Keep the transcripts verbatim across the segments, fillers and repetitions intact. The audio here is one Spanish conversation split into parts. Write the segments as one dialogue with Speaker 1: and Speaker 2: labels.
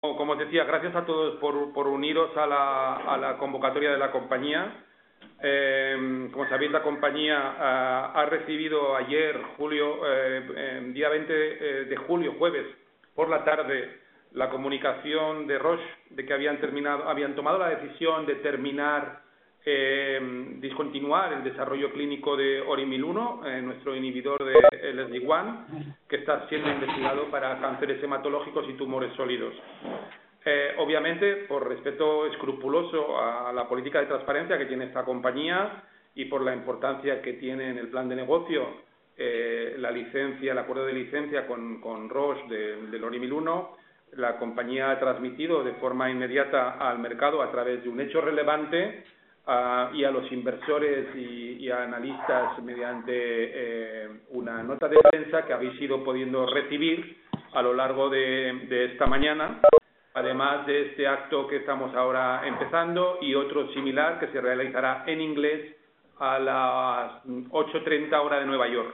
Speaker 1: Como os decía, gracias a todos por, por uniros a la, a la convocatoria de la compañía. Eh, como sabéis, la compañía uh, ha recibido ayer, julio, eh, día veinte de julio, jueves, por la tarde, la comunicación de Roche de que habían terminado, habían tomado la decisión de terminar, eh, discontinuar el desarrollo clínico de Orimil uno, eh, nuestro inhibidor de L S D uno, que está siendo investigado para cánceres hematológicos y tumores sólidos. Eh, obviamente, por respeto escrupuloso a la política de transparencia que tiene esta compañía y por la importancia que tiene en el plan de negocio eh, la licencia, el acuerdo de licencia con, con Roche de, del Orimil uno, la compañía ha transmitido de forma inmediata al mercado a través de un hecho relevante uh, y a los inversores y, y a analistas mediante eh, una nota de prensa que habéis ido pudiendo recibir a lo largo de, de esta mañana. Además de este acto que estamos ahora empezando y otro similar que se realizará en inglés a las ocho treinta hora de Nueva York.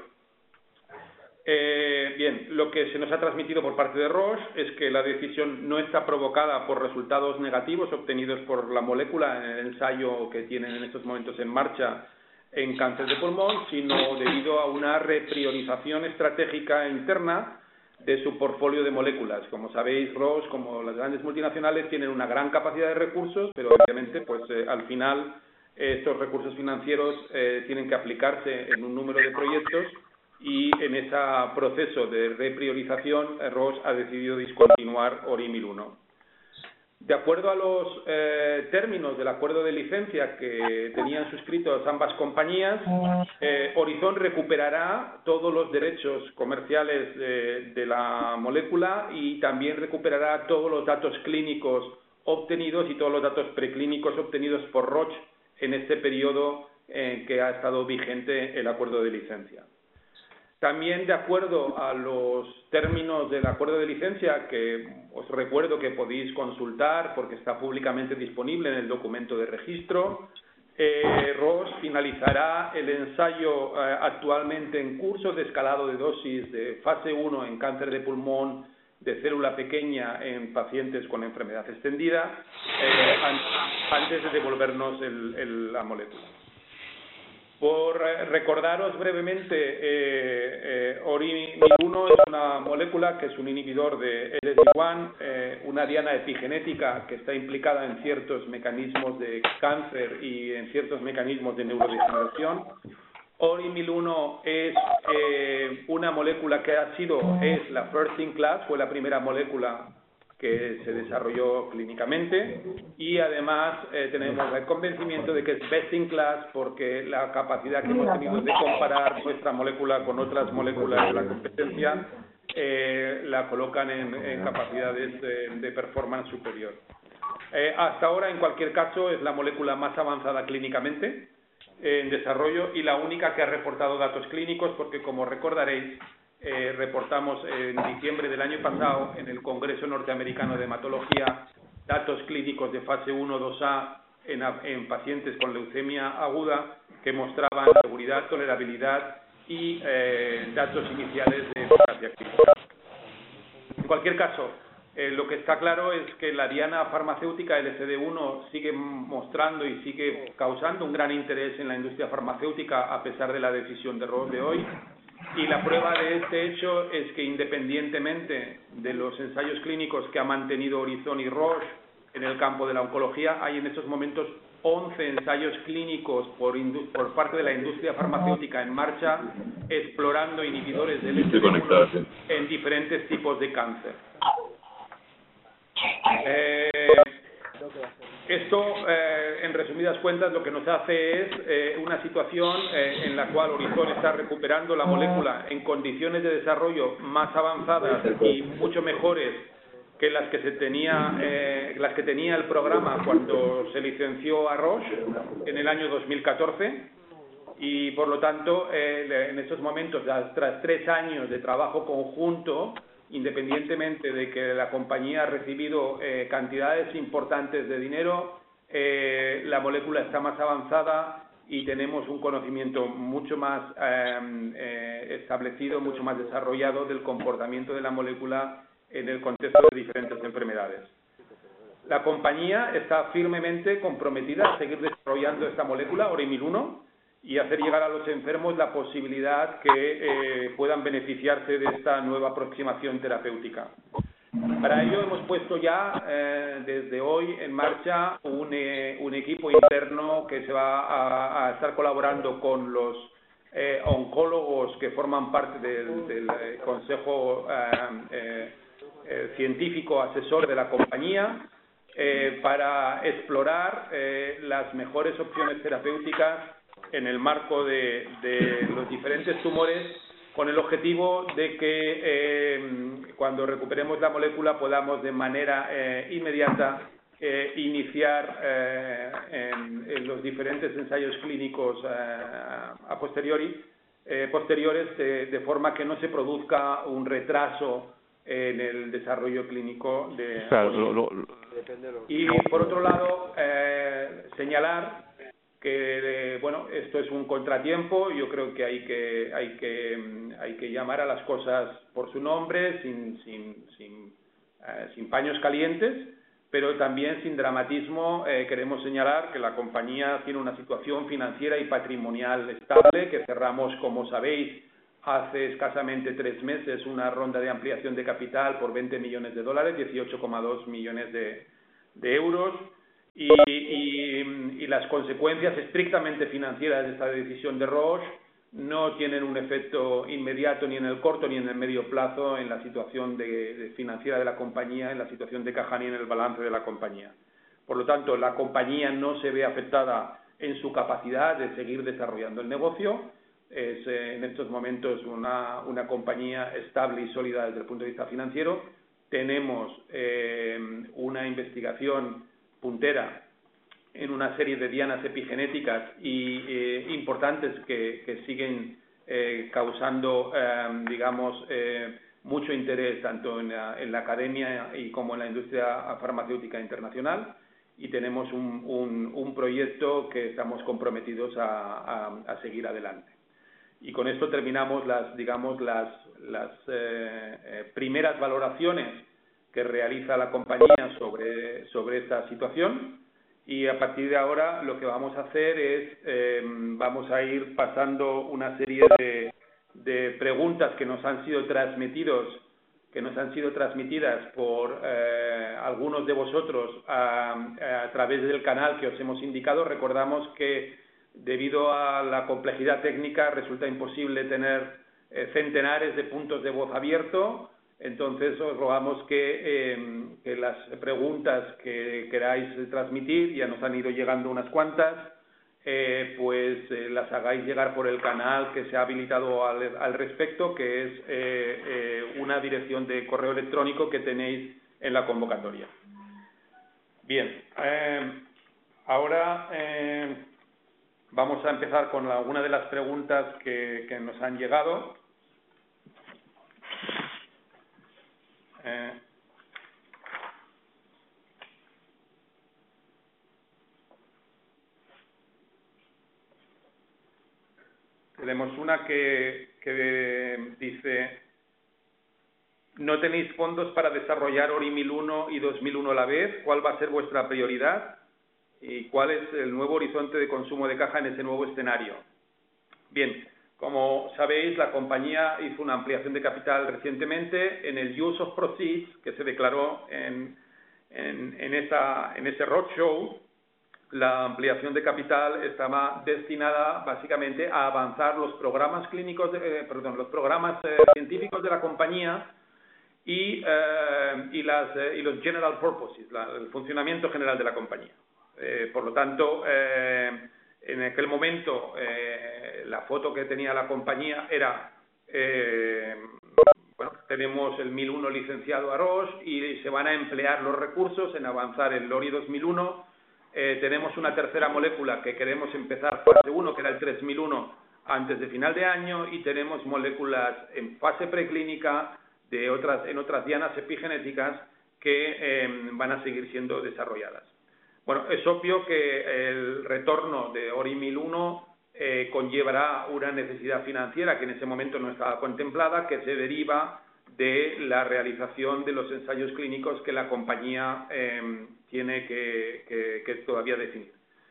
Speaker 1: Eh, bien, lo que se nos ha transmitido por parte de Roche es que la decisión no está provocada por resultados negativos obtenidos por la molécula en el ensayo que tienen en estos momentos en marcha en cáncer de pulmón, sino debido a una repriorización estratégica interna de su portfolio de moléculas. Como sabéis, Roche, como las grandes multinacionales, tienen una gran capacidad de recursos, pero obviamente, pues eh, al final, eh, estos recursos financieros eh, tienen que aplicarse en un número de proyectos y en ese proceso de repriorización, eh, Roche ha decidido discontinuar Orimil uno. De acuerdo a los eh, términos del acuerdo de licencia que tenían suscritos ambas compañías, eh, Horizon recuperará todos los derechos comerciales de, de la molécula y también recuperará todos los datos clínicos obtenidos y todos los datos preclínicos obtenidos por Roche en este periodo en que ha estado vigente el acuerdo de licencia. También, de acuerdo a los términos del acuerdo de licencia, que os recuerdo que podéis consultar porque está públicamente disponible en el documento de registro, eh, Roche finalizará el ensayo eh, actualmente en curso de escalado de dosis de fase uno en cáncer de pulmón de célula pequeña en pacientes con enfermedad extendida eh, antes de devolvernos el, el, la molécula. Por recordaros brevemente, eh, eh, Orimil uno es una molécula que es un inhibidor de L S D uno, eh, una diana epigenética que está implicada en ciertos mecanismos de cáncer y en ciertos mecanismos de neurodegeneración. Orimil uno es eh, una molécula que ha sido, es la first in class, fue la primera molécula que se desarrolló clínicamente y además eh, tenemos el convencimiento de que es best in class porque la capacidad que hemos tenido de comparar nuestra molécula con otras moléculas de la competencia eh, la colocan en, en capacidades de, de performance superior. Eh, hasta ahora, en cualquier caso, es la molécula más avanzada clínicamente eh, en desarrollo y la única que ha reportado datos clínicos porque, como recordaréis, Eh, reportamos en diciembre del año pasado en el Congreso Norteamericano de Hematología datos clínicos de fase uno dos A en, en pacientes con leucemia aguda que mostraban seguridad, tolerabilidad y eh, datos iniciales de eficacia clínica. En cualquier caso, eh, lo que está claro es que la diana farmacéutica L S D uno sigue mostrando y sigue causando un gran interés en la industria farmacéutica a pesar de la decisión de Roche de hoy. Y la prueba de este hecho es que independientemente de los ensayos clínicos que ha mantenido Horizon y Roche en el campo de la oncología, hay en estos momentos once ensayos clínicos por, por parte de la industria farmacéutica en marcha explorando inhibidores de L S D uno en diferentes tipos de cáncer. Eh, Esto, eh, en resumidas cuentas, lo que nos hace es eh, una situación eh, en la cual Horizon está recuperando la molécula en condiciones de desarrollo más avanzadas y mucho mejores que las que se tenía, eh, las que tenía el programa cuando se licenció a Roche en el año dos mil catorce y, por lo tanto, eh, en estos momentos, tras tres años de trabajo conjunto, independientemente de que la compañía ha recibido eh, cantidades importantes de dinero, eh, la molécula está más avanzada y tenemos un conocimiento mucho más eh, eh, establecido, mucho más desarrollado del comportamiento de la molécula en el contexto de diferentes enfermedades. La compañía está firmemente comprometida a seguir desarrollando esta molécula, orimil uno, y hacer llegar a los enfermos la posibilidad que eh, puedan beneficiarse de esta nueva aproximación terapéutica. Para ello hemos puesto ya eh, desde hoy en marcha un, eh, un equipo interno que se va a, a estar colaborando con los eh, oncólogos que forman parte del, del eh, Consejo eh, eh, eh, Científico Asesor de la compañía eh, para explorar eh, las mejores opciones terapéuticas en el marco de, de los diferentes tumores, con el objetivo de que eh, cuando recuperemos la molécula podamos de manera eh, inmediata eh, iniciar eh, en, en los diferentes ensayos clínicos eh, a posteriori, eh, posteriores, de, de forma que no se produzca un retraso en el desarrollo clínico de...
Speaker 2: O sea, lo, lo,
Speaker 1: y por otro lado, eh, señalar que eh, bueno, esto es un contratiempo. Yo creo que hay que hay que hay que llamar a las cosas por su nombre, sin sin sin, eh, sin paños calientes, pero también sin dramatismo. Eh, queremos señalar que la compañía tiene una situación financiera y patrimonial estable, que cerramos, como sabéis, hace escasamente tres meses una ronda de ampliación de capital por veinte millones de dólares, dieciocho coma dos millones de, de euros. Y, y, y las consecuencias estrictamente financieras de esta decisión de Roche no tienen un efecto inmediato ni en el corto ni en el medio plazo en la situación de, de financiera de la compañía, en la situación de caja ni en el balance de la compañía. Por lo tanto, la compañía no se ve afectada en su capacidad de seguir desarrollando el negocio. Es eh, en estos momentos una, una compañía estable y sólida desde el punto de vista financiero. Tenemos eh, una investigación puntera en una serie de dianas epigenéticas y eh, importantes que, que siguen eh, causando, eh, digamos, eh, mucho interés tanto en la, en la academia y como en la industria farmacéutica internacional, y tenemos un, un, un proyecto que estamos comprometidos a, a, a seguir adelante. Y con esto terminamos las, digamos, las, las eh, eh, primeras valoraciones que realiza la compañía sobre, sobre esta situación, y a partir de ahora lo que vamos a hacer es eh, vamos a ir pasando una serie de, de preguntas que nos han sido transmitidos que nos han sido transmitidas por eh, algunos de vosotros a, a través del canal que os hemos indicado. Recordamos que debido a la complejidad técnica resulta imposible tener eh, centenares de puntos de voz abiertos. Entonces os rogamos que, eh, que las preguntas que queráis transmitir, ya nos han ido llegando unas cuantas, eh, pues eh, las hagáis llegar por el canal que se ha habilitado al, al respecto, que es eh, eh, una dirección de correo electrónico que tenéis en la convocatoria. Bien, eh, ahora eh, vamos a empezar con alguna de las preguntas que, que nos han llegado. Eh, tenemos una que, que dice: ¿no tenéis fondos para desarrollar orimil uno y dos mil uno a la vez? ¿Cuál va a ser vuestra prioridad? ¿Y cuál es el nuevo horizonte de consumo de caja en ese nuevo escenario? Bien, como sabéis, la compañía hizo una ampliación de capital recientemente. En el Use of Proceeds, que se declaró en, en, en, esa, en ese roadshow, la ampliación de capital estaba destinada básicamente a avanzar los programas clínicos, de, eh, perdón, los programas eh, científicos de la compañía y, eh, y, las, eh, y los general purposes, la, el funcionamiento general de la compañía. Eh, por lo tanto, eh, en aquel momento, eh, la foto que tenía la compañía era, eh, bueno, tenemos el mil uno licenciado a Roche y se van a emplear los recursos en avanzar el Lori dos mil uno. Eh, tenemos una tercera molécula que queremos empezar fase uno, que era el tres mil uno, antes de final de año, y tenemos moléculas en fase preclínica de otras, en otras dianas epigenéticas que eh, van a seguir siendo desarrolladas. Bueno, es obvio que el retorno de orimil uno eh, conllevará una necesidad financiera que en ese momento no estaba contemplada, que se deriva de la realización de los ensayos clínicos que la compañía eh, tiene que, que, que todavía definir.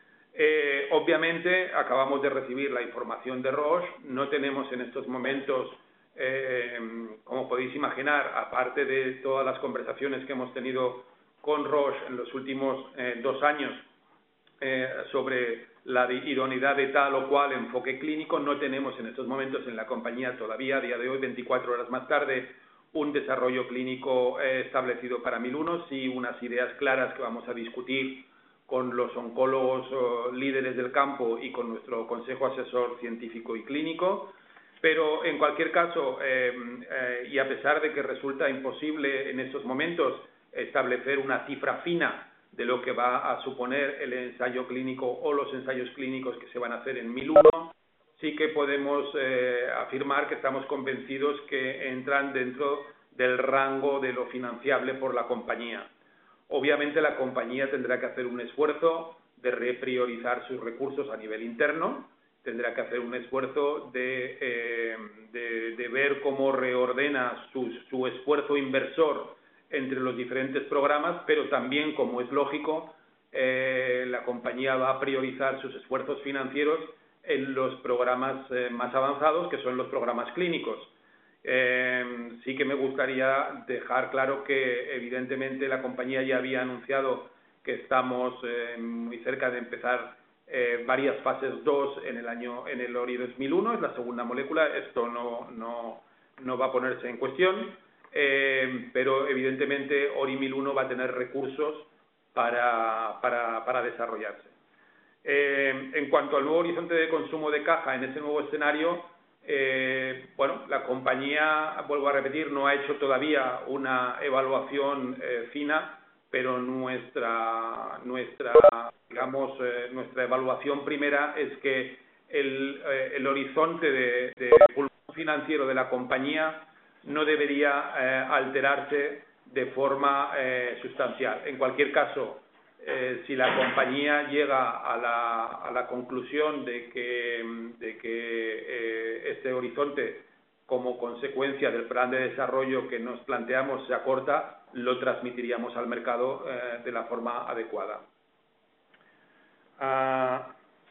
Speaker 1: Eh, obviamente, acabamos de recibir la información de Roche, no tenemos en estos momentos, eh, como podéis imaginar, aparte de todas las conversaciones que hemos tenido con Roche en los últimos eh, dos años eh, sobre la idoneidad de tal o cual enfoque clínico, no tenemos en estos momentos en la compañía todavía, a día de hoy, veinticuatro horas más tarde, un desarrollo clínico eh, establecido para mil uno, sí unas ideas claras que vamos a discutir con los oncólogos oh, líderes del campo y con nuestro consejo asesor científico y clínico, pero en cualquier caso, eh, eh, y a pesar de que resulta imposible en estos momentos establecer una cifra fina de lo que va a suponer el ensayo clínico o los ensayos clínicos que se van a hacer en mil uno, sí que podemos eh, afirmar que estamos convencidos que entran dentro del rango de lo financiable por la compañía. Obviamente la compañía tendrá que hacer un esfuerzo de repriorizar sus recursos a nivel interno, tendrá que hacer un esfuerzo de, eh, de, de ver cómo reordena su, su esfuerzo inversor entre los diferentes programas, pero también, como es lógico, eh, la compañía va a priorizar sus esfuerzos financieros en los programas eh, más avanzados, que son los programas clínicos. Eh, sí que me gustaría dejar claro que, evidentemente, la compañía ya había anunciado que estamos eh, muy cerca de empezar eh, varias fases dos en el año en el ORI dos mil uno, es la segunda molécula, esto no, no, no va a ponerse en cuestión, eh, pero evidentemente ORI mil uno va a tener recursos para, para, para desarrollarse. Eh, en cuanto al nuevo horizonte de consumo de caja en ese nuevo escenario, eh, bueno, la compañía, vuelvo a repetir, no ha hecho todavía una evaluación eh, fina, pero nuestra, nuestra, digamos, eh, nuestra evaluación primera es que el, eh, el horizonte de, de pulmón financiero de la compañía no debería eh, alterarse de forma eh, sustancial. En cualquier caso, Eh, si la compañía llega a la, a la conclusión de que, de que eh, este horizonte, como consecuencia del plan de desarrollo que nos planteamos, se acorta, lo transmitiríamos al mercado eh, de la forma adecuada. Ah,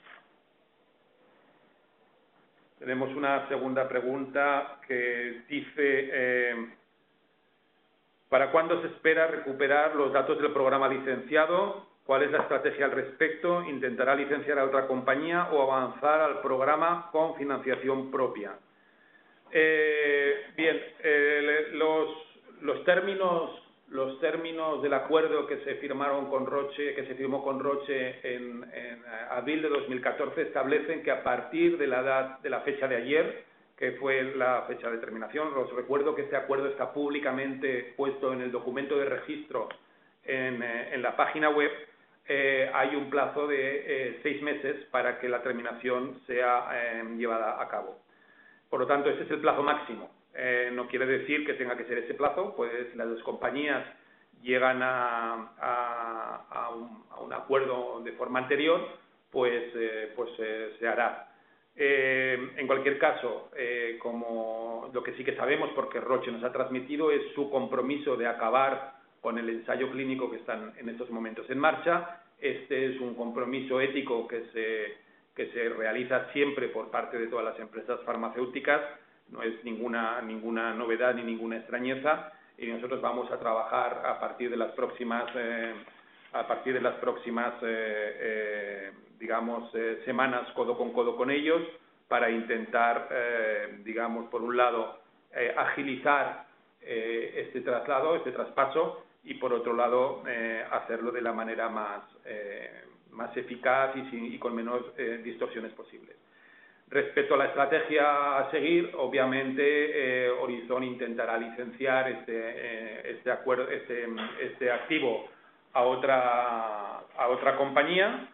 Speaker 1: tenemos una segunda pregunta que dice... Eh, ¿Para cuándo se espera recuperar los datos del programa licenciado? ¿Cuál es la estrategia al respecto? ¿Intentará licenciar a otra compañía o avanzar al programa con financiación propia? Eh, bien, eh, los, los, términos, los términos del acuerdo que se firmaron con Roche, que se firmó con Roche en, en abril de dos mil catorce establecen que a partir de la, edad, de la fecha de ayer, que fue la fecha de terminación. Os recuerdo que este acuerdo está públicamente puesto en el documento de registro en, eh, en la página web. Eh, hay un plazo de eh, seis meses para que la terminación sea eh, llevada a cabo. Por lo tanto, ese es el plazo máximo. Eh, no quiere decir que tenga que ser ese plazo, pues si las dos compañías llegan a, a, a, un, a un acuerdo de forma anterior, pues, eh, pues eh, se hará. Eh, en cualquier caso, eh, como lo que sí que sabemos, porque Roche nos ha transmitido, es su compromiso de acabar con el ensayo clínico que están en estos momentos en marcha. Este es un compromiso ético que se, que se realiza siempre por parte de todas las empresas farmacéuticas, no es ninguna, ninguna novedad ni ninguna extrañeza, y nosotros vamos a trabajar a partir de las próximas... Eh, a partir de las próximas, eh, eh, digamos, eh, semanas, codo con codo con ellos, para intentar, eh, digamos, por un lado, eh, agilizar eh, este traslado, este traspaso, y por otro lado, eh, hacerlo de la manera más, eh, más eficaz y, sin, y con menos eh, distorsiones posibles. Respecto a la estrategia a seguir, obviamente eh, Horizon intentará licenciar este, eh, este, acuerdo, este, este activo a otra, a otra compañía,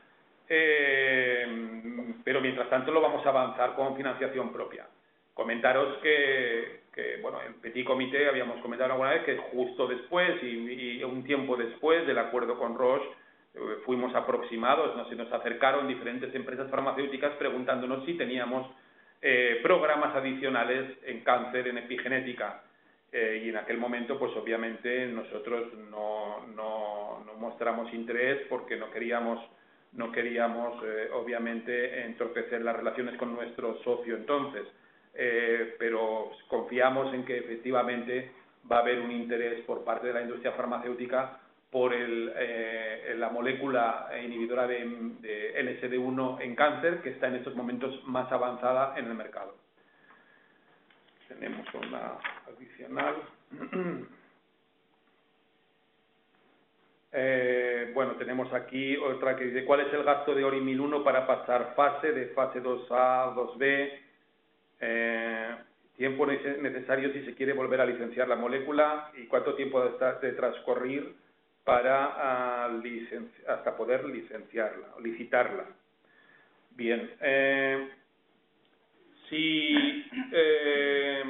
Speaker 1: eh, pero mientras tanto lo vamos a avanzar con financiación propia. Comentaros que, que bueno, en Petit Comité habíamos comentado alguna vez que justo después y, y un tiempo después del acuerdo con Roche eh, fuimos aproximados, no se nos acercaron diferentes empresas farmacéuticas preguntándonos si teníamos eh, programas adicionales en cáncer, en epigenética. Eh, y en aquel momento, pues obviamente nosotros no, no, no mostramos interés porque no queríamos, no queríamos eh, obviamente entorpecer las relaciones con nuestro socio entonces, eh, pero confiamos en que efectivamente va a haber un interés por parte de la industria farmacéutica por el, eh, la molécula inhibidora de, de L S D uno en cáncer, que está en estos momentos más avanzada en el mercado. Tenemos una adicional. Eh, bueno, tenemos aquí otra que dice: ¿cuál es el gasto de Orimil uno para pasar fase de fase dos A, dos B? Eh, tiempo necesario si se quiere volver a licenciar la molécula y cuánto tiempo de, de transcurrir para uh, licenci hasta poder licenciarla o licitarla. Bien. Eh, Si, eh,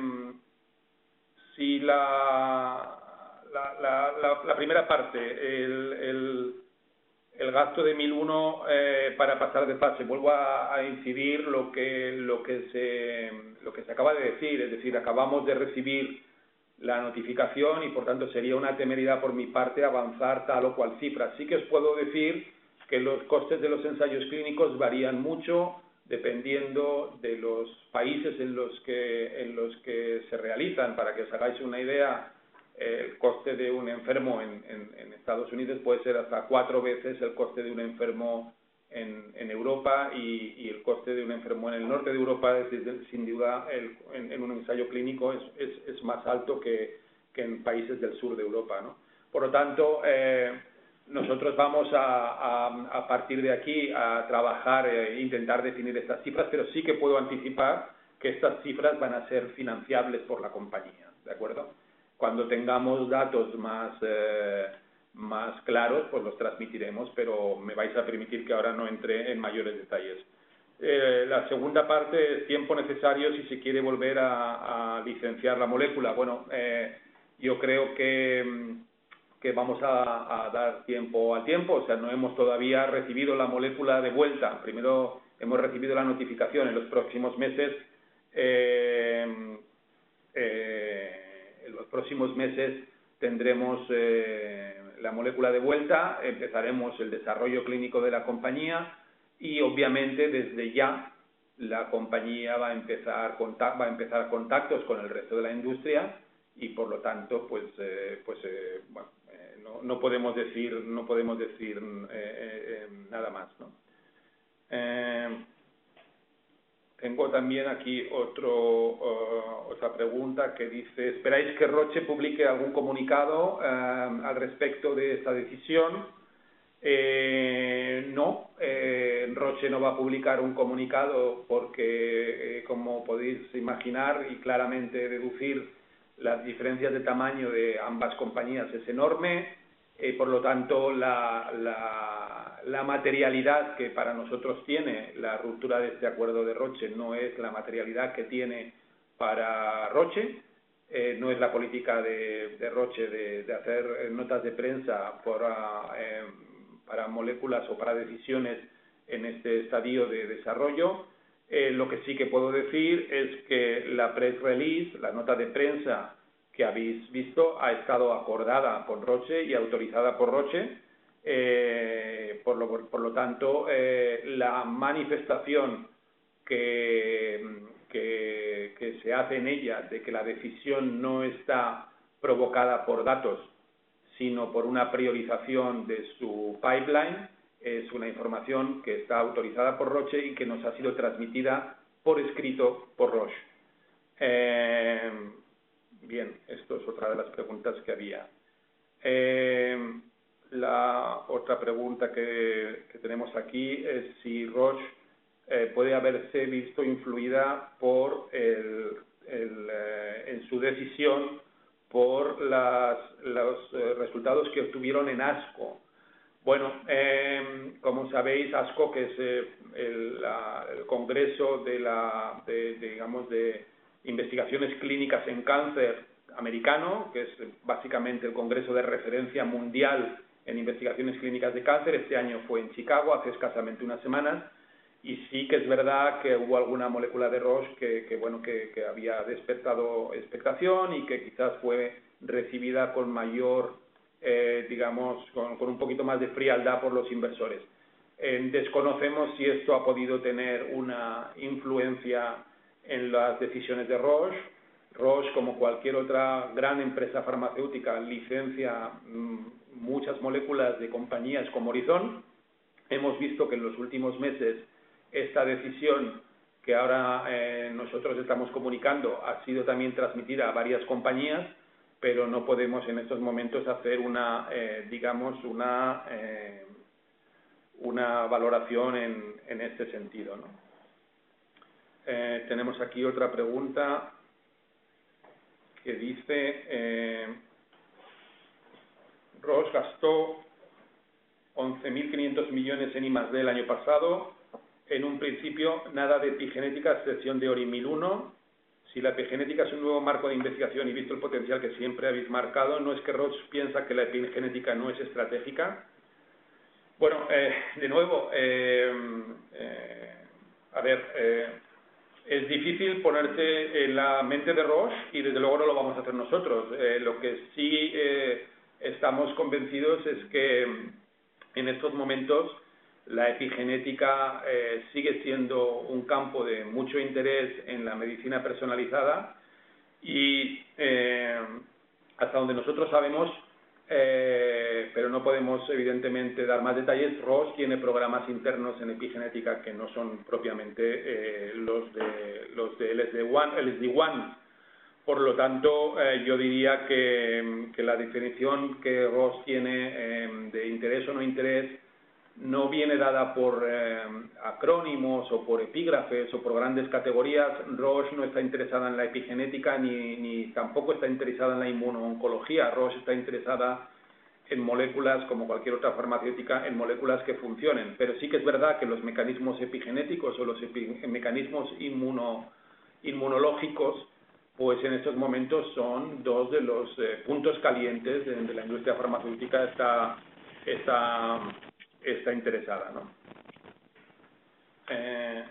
Speaker 1: si la, la, la, la, la primera parte, el, el, el gasto de mil uno eh, para pasar de fase, vuelvo a, a incidir lo que, lo, que se, lo que se acaba de decir, es decir, acabamos de recibir la notificación y por tanto sería una temeridad por mi parte avanzar tal o cual cifra. Sí que os puedo decir que los costes de los ensayos clínicos varían mucho dependiendo de los países en los que, en los que se realizan. Para que os hagáis una idea, el coste de un enfermo en, en, en Estados Unidos puede ser hasta cuatro veces el coste de un enfermo en, en Europa y, y el coste de un enfermo en el norte de Europa, es, sin duda, el, en, en un ensayo clínico es, es, es más alto que, que en países del sur de Europa, ¿no? Por lo tanto, eh, nosotros vamos a, a, a partir de aquí a trabajar e intentar definir estas cifras, pero sí que puedo anticipar que estas cifras van a ser financiables por la compañía, ¿de acuerdo? Cuando tengamos datos más, eh, más claros, pues los transmitiremos, pero me vais a permitir que ahora no entre en mayores detalles. Eh, la segunda parte es tiempo necesario si se quiere volver a, a licenciar la molécula. Bueno, eh, yo creo que... que vamos a, a dar tiempo al tiempo, o sea, no hemos todavía recibido la molécula de vuelta. Primero hemos recibido la notificación. En los próximos meses, eh, eh, en los próximos meses tendremos eh, la molécula de vuelta, empezaremos el desarrollo clínico de la compañía y obviamente desde ya la compañía va a empezar, va a empezar contactos con el resto de la industria y por lo tanto pues, eh, pues eh, bueno, No, no podemos decir, no podemos decir eh, eh, nada más, ¿no? Eh, tengo también aquí otro, uh, otra pregunta que dice: ¿esperáis que Roche publique algún comunicado uh, al respecto de esta decisión? Eh, no, eh, Roche no va a publicar un comunicado porque, eh, como podéis imaginar y claramente deducir, las diferencias de tamaño de ambas compañías es enorme, eh, por lo tanto la, la, la materialidad que para nosotros tiene la ruptura de este acuerdo de Roche no es la materialidad que tiene para Roche, eh, no es la política de, de Roche de, de hacer notas de prensa por, eh, para moléculas o para decisiones en este estadio de desarrollo. Eh, lo que sí que puedo decir es que la press release, la nota de prensa que habéis visto, ha estado acordada por Roche y autorizada por Roche. Eh, por, lo, por, por lo tanto, eh, la manifestación que, que, que se hace en ella de que la decisión no está provocada por datos, sino por una priorización de su pipeline, es una información que está autorizada por Roche y que nos ha sido transmitida por escrito por Roche. Eh, bien, esto es otra de las preguntas que había. Eh, la otra pregunta que, que tenemos aquí es si Roche eh, puede haberse visto influida por el, el, eh, en su decisión por las, los eh, resultados que obtuvieron en ASCO. Bueno, eh, como sabéis, ASCO, que es eh, el, la, el Congreso de, la, de, de, digamos, de Investigaciones Clínicas en Cáncer americano, que es básicamente el Congreso de referencia mundial en investigaciones clínicas de cáncer. Este año fue en Chicago, hace escasamente unas semanas, y sí que es verdad que hubo alguna molécula de Roche que, que bueno, que, que había despertado expectación y que quizás fue recibida con mayor, eh, digamos, con, con un poquito más de frialdad por los inversores. Eh, desconocemos si esto ha podido tener una influencia en las decisiones de Roche. Roche, como cualquier otra gran empresa farmacéutica, licencia mmm, muchas moléculas de compañías como Horizon. Hemos visto que en los últimos meses esta decisión que ahora eh, nosotros estamos comunicando ha sido también transmitida a varias compañías, pero no podemos en estos momentos hacer una, eh, digamos, una, eh, una valoración en, en este sentido, ¿no? Eh, tenemos aquí otra pregunta que dice, eh, Roche gastó once mil quinientos millones en I más D el año pasado, en un principio nada de epigenética, excepción de Orimil uno. Si la epigenética es un nuevo marco de investigación y visto el potencial que siempre habéis marcado, ¿no es que Roche piensa que la epigenética no es estratégica? Bueno, eh, de nuevo, eh, eh, a ver, eh, es difícil ponerse en la mente de Roche y desde luego no lo vamos a hacer nosotros. Eh, lo que sí eh, estamos convencidos es que en estos momentos la epigenética eh, sigue siendo un campo de mucho interés en la medicina personalizada y eh, hasta donde nosotros sabemos, eh, pero no podemos evidentemente dar más detalles, Roche tiene programas internos en epigenética que no son propiamente eh, los de los de L S D uno. Por lo tanto, eh, yo diría que, que la definición que Roche tiene eh, de interés o no interés no viene dada por eh, acrónimos o por epígrafes o por grandes categorías. Roche no está interesada en la epigenética ni, ni tampoco está interesada en la inmunooncología. Roche está interesada en moléculas, como cualquier otra farmacéutica, en moléculas que funcionen. Pero sí que es verdad que los mecanismos epigenéticos o los epi mecanismos inmuno, inmunológicos, pues en estos momentos son dos de los eh, puntos calientes de, de la industria farmacéutica está, está, está interesada, ¿no? Eh,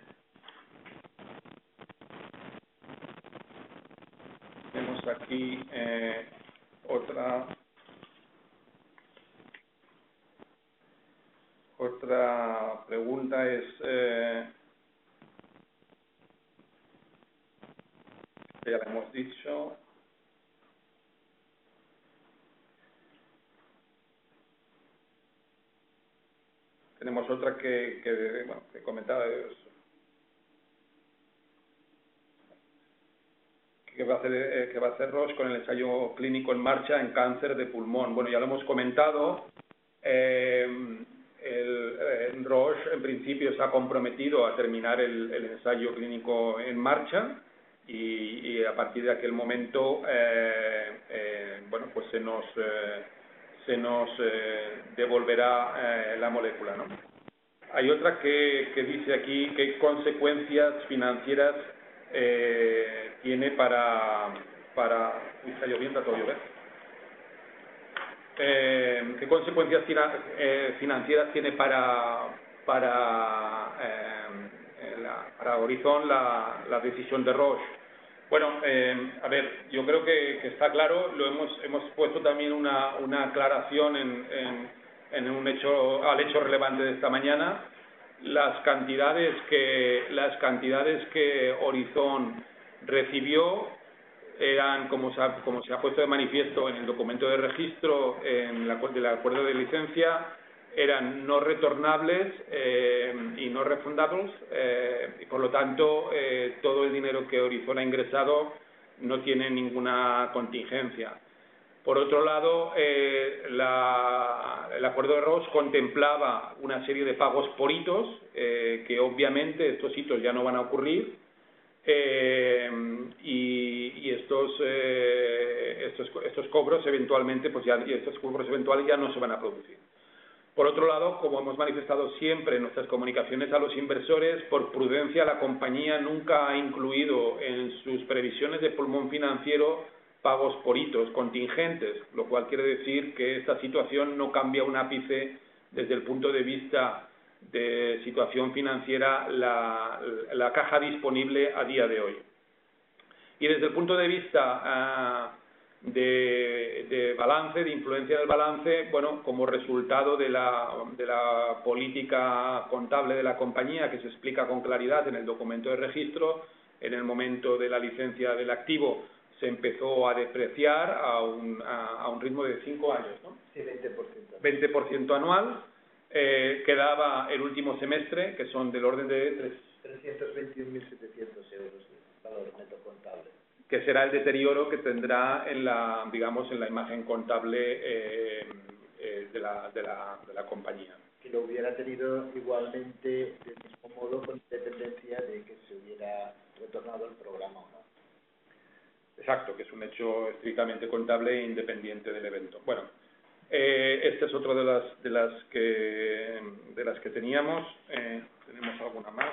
Speaker 1: tenemos aquí eh, otra otra pregunta es eh, ya la hemos dicho. Tenemos otra que, que, bueno, que comentaba que va a hacer, eh, que va a hacer Roche con el ensayo clínico en marcha en cáncer de pulmón. Bueno, ya lo hemos comentado. Eh, el, eh, Roche en principio se ha comprometido a terminar el, el ensayo clínico en marcha y, y a partir de aquel momento, eh, eh, bueno, pues se nos eh, se nos eh, devolverá eh, la molécula, ¿no? Hay otra que, que dice aquí qué consecuencias financieras eh, tiene para... para uy, está lloviendo, está todo llover. Eh, ¿Qué consecuencias eh, financieras tiene para, para, eh, la, para Horizon la, la decisión de Roche? Bueno, eh, a ver, yo creo que, que está claro, lo hemos, hemos puesto también una, una aclaración en, en, en un hecho, al hecho relevante de esta mañana. Las cantidades que, las cantidades que Horizon recibió eran, como se, ha, como se ha puesto de manifiesto en el documento de registro en la, del acuerdo de licencia, eran no retornables eh, y no refundables, eh, y por lo tanto eh, todo el dinero que Horizon ha ingresado no tiene ninguna contingencia. Por otro lado, eh, la, el acuerdo de Roche contemplaba una serie de pagos por hitos, eh, que obviamente estos hitos ya no van a ocurrir, eh, y, y estos, eh, estos, estos cobros eventualmente, pues ya, y estos cobros eventuales ya no se van a producir. Por otro lado, como hemos manifestado siempre en nuestras comunicaciones a los inversores, por prudencia la compañía nunca ha incluido en sus previsiones de pulmón financiero pagos por hitos contingentes, lo cual quiere decir que esta situación no cambia un ápice desde el punto de vista de situación financiera la, la caja disponible a día de hoy. Y desde el punto de vista uh, de, de balance, de influencia del balance, bueno, como resultado de la, de la política contable de la compañía, que se explica con claridad en el documento de registro, en el momento de la licencia del activo se empezó a depreciar a un, a, a un ritmo de cinco años, ¿no?
Speaker 2: Sí, veinte por ciento.
Speaker 1: veinte por ciento anual. Eh, quedaba el último semestre, que son del orden de
Speaker 2: trescientos veintiún mil setecientos euros de valor neto contable,
Speaker 1: que será el deterioro que tendrá en la, digamos, en la imagen contable eh, eh, de, la, de, la, de la compañía.
Speaker 2: Que lo hubiera tenido igualmente del mismo modo, con independencia de que se hubiera retornado el programa o no.
Speaker 1: Exacto, que es un hecho estrictamente contable e independiente del evento. Bueno, eh, esta es otra de las de las que de las que teníamos. Eh, tenemos alguna más.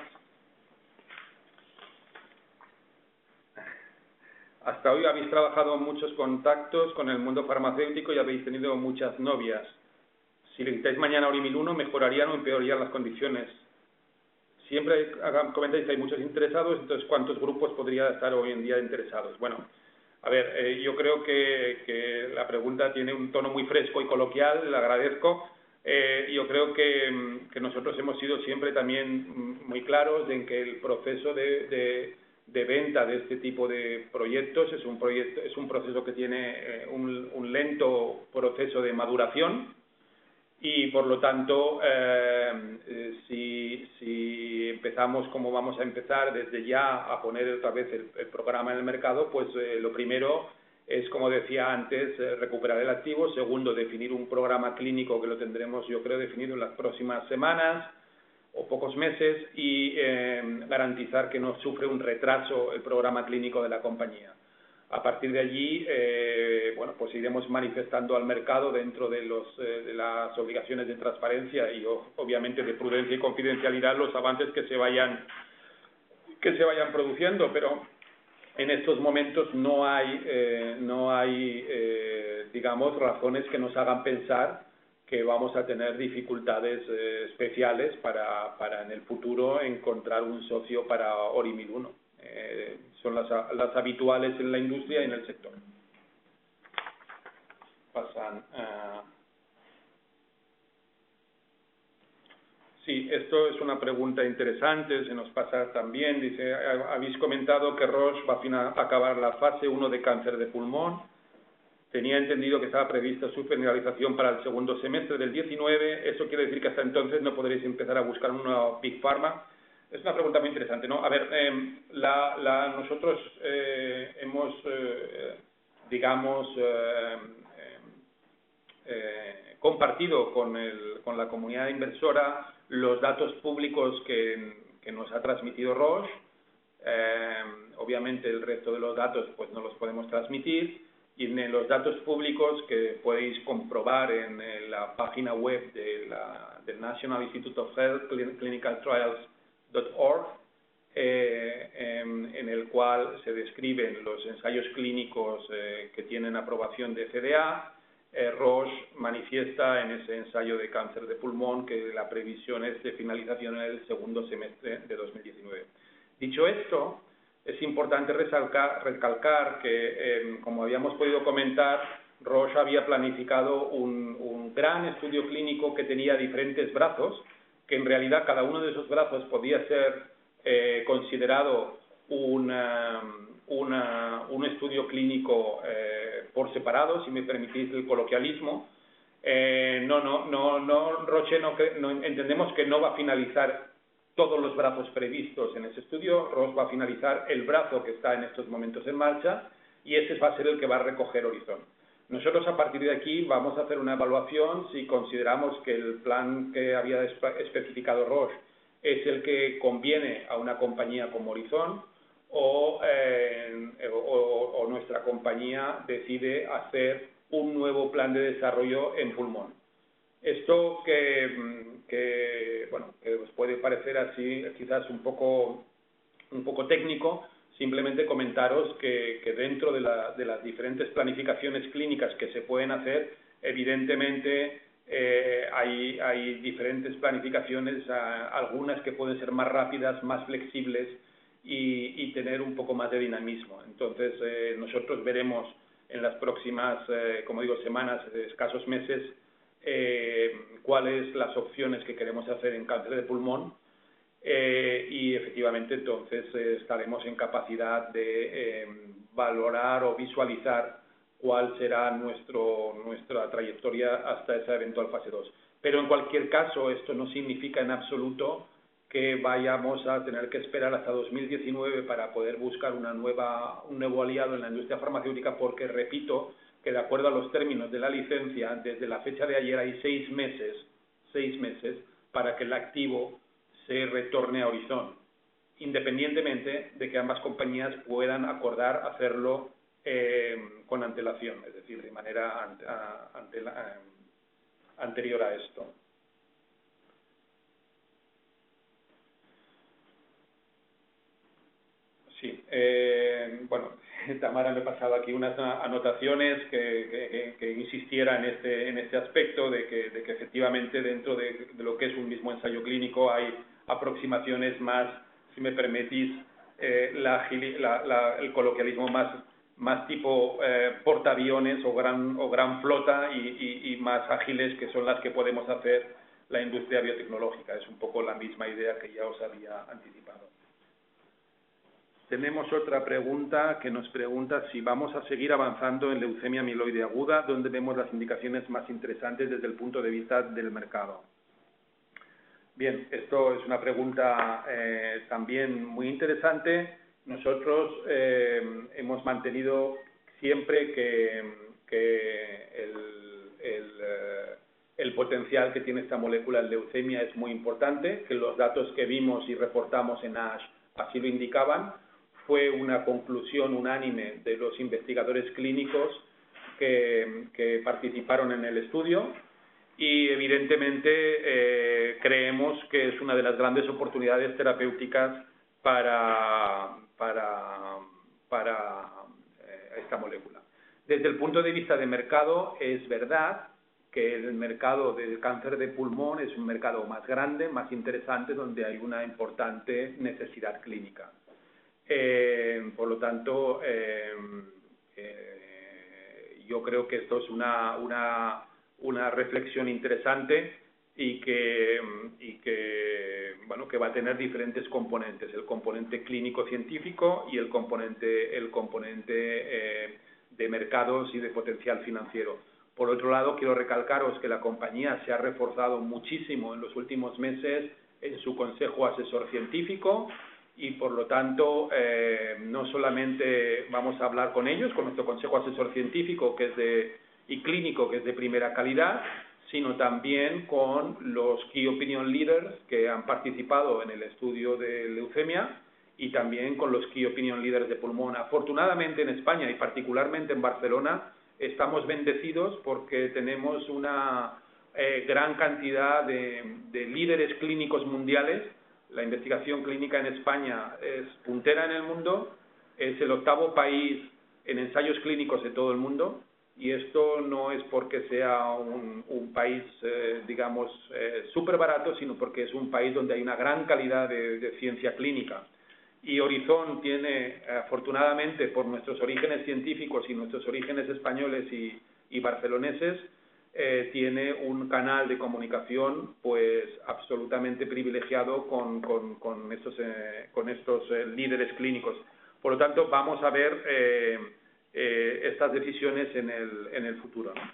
Speaker 1: Hasta hoy habéis trabajado muchos contactos con el mundo farmacéutico y habéis tenido muchas novias. Si le quitáis mañana Orimil uno, ¿mejorarían o empeorarían las condiciones? Siempre comentáis que hay muchos interesados, entonces ¿cuántos grupos podría estar hoy en día interesados? Bueno, a ver, eh, yo creo que, que la pregunta tiene un tono muy fresco y coloquial, le agradezco. Eh, yo creo que, que nosotros hemos sido siempre también muy claros en que el proceso de, de, de venta de este tipo de proyectos es un, proyecto, es un proceso que tiene eh, un, un lento proceso de maduración. Y por lo tanto, eh, eh, si, si empezamos como vamos a empezar desde ya a poner otra vez el, el programa en el mercado, pues eh, lo primero es, como decía antes, eh, recuperar el activo. Segundo, definir un programa clínico que lo tendremos, yo creo, definido en las próximas semanas o pocos meses y eh, garantizar que no sufre un retraso el programa clínico de la compañía. A partir de allí, eh, bueno, pues iremos manifestando al mercado dentro de, los, eh, de las obligaciones de transparencia y obviamente de prudencia y confidencialidad los avances que se vayan que se vayan produciendo, pero en estos momentos no hay, eh, no hay eh, digamos, razones que nos hagan pensar que vamos a tener dificultades eh, especiales para, para en el futuro encontrar un socio para Orimil uno. Eh, son las, las habituales en la industria y en el sector. Pasan. Uh... Sí, esto es una pregunta interesante, se nos pasa también. Dice, habéis comentado que Roche va a acabar la fase uno de cáncer de pulmón. Tenía entendido que estaba prevista su finalización para el segundo semestre del diecinueve. ¿Eso quiere decir que hasta entonces no podréis empezar a buscar una Big Pharma? Es una pregunta muy interesante, ¿no? A ver, eh, la, la, nosotros eh, hemos, eh, digamos, eh, eh, compartido con, el, con la comunidad inversora los datos públicos que, que nos ha transmitido Roche. Eh, obviamente el resto de los datos pues no los podemos transmitir. Y en los datos públicos que podéis comprobar en, en la página web de la, del National Institute of Health, clinical trials punto org, eh, en, en el cual se describen los ensayos clínicos eh, que tienen aprobación de F D A. Eh, Roche manifiesta en ese ensayo de cáncer de pulmón que la previsión es de finalización en el segundo semestre de dos mil diecinueve. Dicho esto, es importante resalcar, recalcar que, eh, como habíamos podido comentar, Roche había planificado un, un gran estudio clínico que tenía diferentes brazos, que en realidad cada uno de esos brazos podía ser eh, considerado una, una, un estudio clínico eh, por separado, si me permitís el coloquialismo. Eh, no, no, no, no, Roche no, no, entendemos que no va a finalizar todos los brazos previstos en ese estudio. Roche va a finalizar el brazo que está en estos momentos en marcha y ese va a ser el que va a recoger Horizon. Nosotros a partir de aquí vamos a hacer una evaluación si consideramos que el plan que había especificado Roche es el que conviene a una compañía como Horizon o, eh, o, o nuestra compañía decide hacer un nuevo plan de desarrollo en pulmón. Esto que, que, bueno, que os puede parecer así quizás un poco, un poco técnico, simplemente comentaros que, que dentro de, la, de las diferentes planificaciones clínicas que se pueden hacer, evidentemente Eh, hay, hay diferentes planificaciones, a, algunas que pueden ser más rápidas, más flexibles y, y tener un poco más de dinamismo. Entonces, eh, nosotros veremos en las próximas, eh, como digo, semanas, escasos meses, eh, cuáles las opciones que queremos hacer en cáncer de pulmón. Eh, y efectivamente entonces eh, estaremos en capacidad de eh, valorar o visualizar cuál será nuestro, nuestra trayectoria hasta esa eventual fase dos. Pero en cualquier caso, esto no significa en absoluto que vayamos a tener que esperar hasta dos mil diecinueve para poder buscar una nueva, un nuevo aliado en la industria farmacéutica, porque repito que de acuerdo a los términos de la licencia, desde la fecha de ayer hay seis meses, seis meses para que el activo se retorne a Horizon, independientemente de que ambas compañías puedan acordar hacerlo eh, con antelación, es decir, de manera ante, a, ante la, eh, anterior a esto. Sí, eh, bueno, Tamara me ha pasado aquí unas anotaciones que, que, que insistiera en este, en este aspecto de que, de que efectivamente dentro de, de lo que es un mismo ensayo clínico hay aproximaciones más, si me permitís, eh, la, la, la, el coloquialismo más, más tipo eh, portaaviones o gran, o gran flota y, y, y más ágiles, que son las que podemos hacer la industria biotecnológica. Es un poco la misma idea que ya os había anticipado. Tenemos otra pregunta que nos pregunta si vamos a seguir avanzando en leucemia mieloide aguda, donde vemos las indicaciones más interesantes desde el punto de vista del mercado. Bien, esto es una pregunta eh, también muy interesante. Nosotros eh, hemos mantenido siempre que, que el, el, el potencial que tiene esta molécula en leucemia es muy importante, que los datos que vimos y reportamos en ASH así lo indicaban. Fue una conclusión unánime de los investigadores clínicos que, que participaron en el estudio y evidentemente eh, creemos que es una de las grandes oportunidades terapéuticas para, para, para eh, esta molécula. Desde el punto de vista de mercado, es verdad que el mercado del cáncer de pulmón es un mercado más grande, más interesante, donde hay una importante necesidad clínica. Eh, por lo tanto, eh, eh, yo creo que esto es una, una, una reflexión interesante y que, y que, bueno, que va a tener diferentes componentes, el componente clínico-científico y el componente, el componente eh, de mercados y de potencial financiero. Por otro lado, quiero recalcaros que la compañía se ha reforzado muchísimo en los últimos meses en su consejo asesor científico, y por lo tanto eh, no solamente vamos a hablar con ellos, con nuestro consejo asesor científico que es de, y clínico que es de primera calidad, sino también con los Key Opinion Leaders que han participado en el estudio de leucemia y también con los Key Opinion Leaders de pulmón. Afortunadamente en España y particularmente en Barcelona estamos bendecidos porque tenemos una eh, gran cantidad de, de líderes clínicos mundiales. La investigación clínica en España es puntera en el mundo, es el octavo país en ensayos clínicos de todo el mundo, y esto no es porque sea un, un país, eh, digamos, eh, súper barato, sino porque es un país donde hay una gran calidad de, de ciencia clínica. Y Horizon tiene, afortunadamente, por nuestros orígenes científicos y nuestros orígenes españoles y, y barceloneses, Eh, tiene un canal de comunicación pues absolutamente privilegiado con, con, con estos, eh, con estos eh, líderes clínicos. Por lo tanto, vamos a ver eh, eh, estas decisiones en el, en el futuro, ¿no?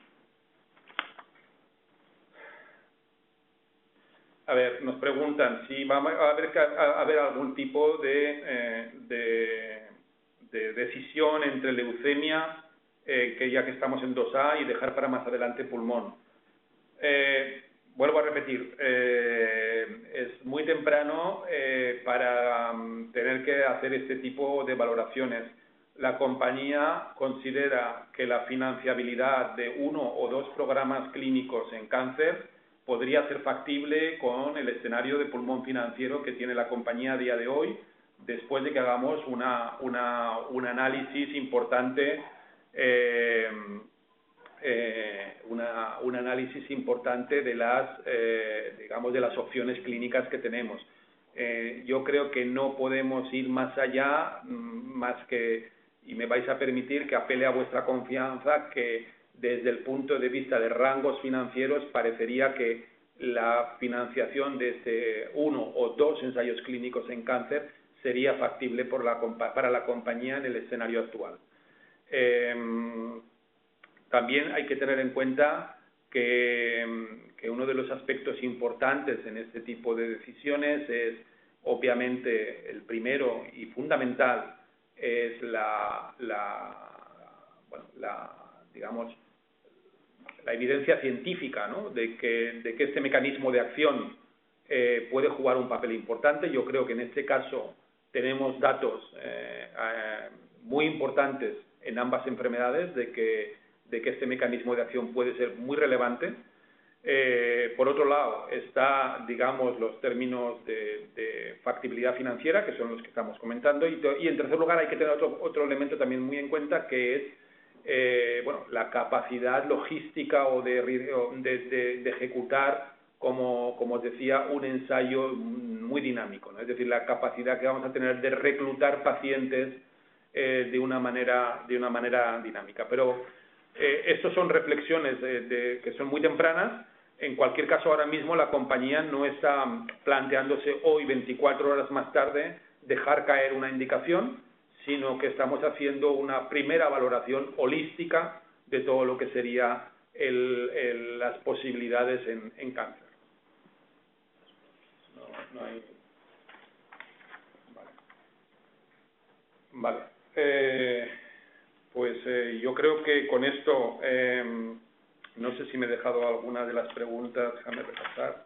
Speaker 1: A ver, nos preguntan si va a haber, a haber algún tipo de, eh, de, de decisión entre leucemia, Eh, que ya que estamos en dos A, y dejar para más adelante pulmón. Eh, vuelvo a repetir, eh, es muy temprano eh, para um, tener que hacer este tipo de valoraciones. La compañía considera que la financiabilidad de uno o dos programas clínicos en cáncer podría ser factible con el escenario de pulmón financiero que tiene la compañía a día de hoy, después de que hagamos una, una, un análisis importante Eh, eh, una, un análisis importante de las, eh, digamos, de las opciones clínicas que tenemos. Eh, yo creo que no podemos ir más allá, más que, y me vais a permitir que apele a vuestra confianza, que desde el punto de vista de rangos financieros parecería que la financiación de este uno o dos ensayos clínicos en cáncer sería factible por la, para la compañía en el escenario actual. Eh, también hay que tener en cuenta que, que uno de los aspectos importantes en este tipo de decisiones es, obviamente, el primero y fundamental es la, la, bueno, la digamos, la evidencia científica, ¿no?, de que, de que este mecanismo de acción eh, puede jugar un papel importante. Yo creo que en este caso tenemos datos eh, eh, muy importantes en ambas enfermedades de que, de que este mecanismo de acción puede ser muy relevante. Eh, por otro lado, está, digamos, los términos de, de factibilidad financiera, que son los que estamos comentando, y, y en tercer lugar hay que tener otro, otro elemento también muy en cuenta, que es eh, bueno, la capacidad logística o de, de, de, de ejecutar, como, como os decía, un ensayo muy dinámico, ¿no? Es decir, la capacidad que vamos a tener de reclutar pacientes eh, de, una manera, de una manera dinámica. Pero eh, estas son reflexiones de, de, que son muy tempranas. En cualquier caso, ahora mismo la compañía no está planteándose hoy, veinticuatro horas más tarde, dejar caer una indicación, sino que estamos haciendo una primera valoración holística de todo lo que sería el, el, las posibilidades en, en cáncer. No, no hay... Vale. Vale. Eh, pues eh, yo creo que con esto... Eh, no sé si me he dejado alguna de las preguntas, déjame repasar.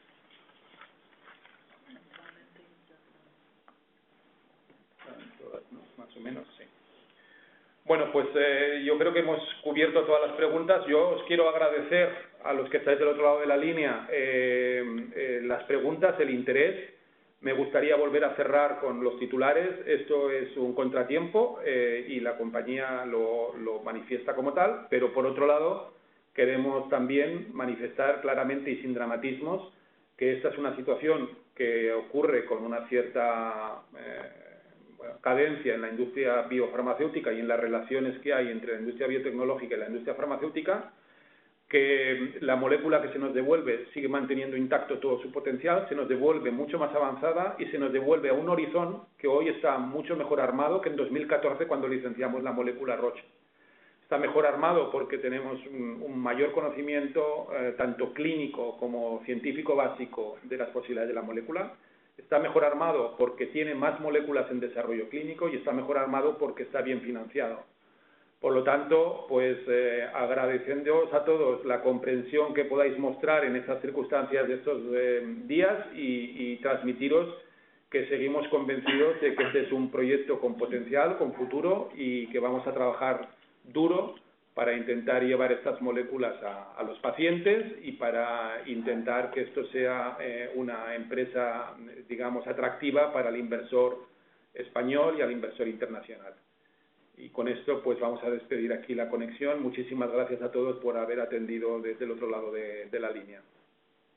Speaker 1: Todas, ¿no? Más o menos, sí. Bueno, pues eh, yo creo que hemos cubierto todas las preguntas. Yo os quiero agradecer a los que estáis del otro lado de la línea eh, eh, las preguntas, el interés. Me gustaría volver a cerrar con los titulares. Esto es un contratiempo eh, y la compañía lo, lo manifiesta como tal, pero por otro lado queremos también manifestar claramente y sin dramatismos que esta es una situación que ocurre con una cierta eh, bueno, cadencia en la industria biofarmacéutica y en las relaciones que hay entre la industria biotecnológica y la industria farmacéutica, que la molécula que se nos devuelve sigue manteniendo intacto todo su potencial, se nos devuelve mucho más avanzada y se nos devuelve a un horizonte que hoy está mucho mejor armado que en dos mil catorce cuando licenciamos la molécula Roche. Está mejor armado porque tenemos un, un mayor conocimiento eh, tanto clínico como científico básico de las posibilidades de la molécula. Está mejor armado porque tiene más moléculas en desarrollo clínico y está mejor armado porque está bien financiado. Por lo tanto, pues eh, agradeciéndoos a todos la comprensión que podáis mostrar en estas circunstancias de estos eh, días y, y transmitiros que seguimos convencidos de que este es un proyecto con potencial, con futuro y que vamos a trabajar duro para intentar llevar estas moléculas a, a los pacientes y para intentar que esto sea eh, una empresa, digamos, atractiva para el inversor español y al inversor internacional. Y con esto pues vamos a despedir aquí la conexión. Muchísimas gracias a todos por haber atendido desde el otro lado de, de la línea.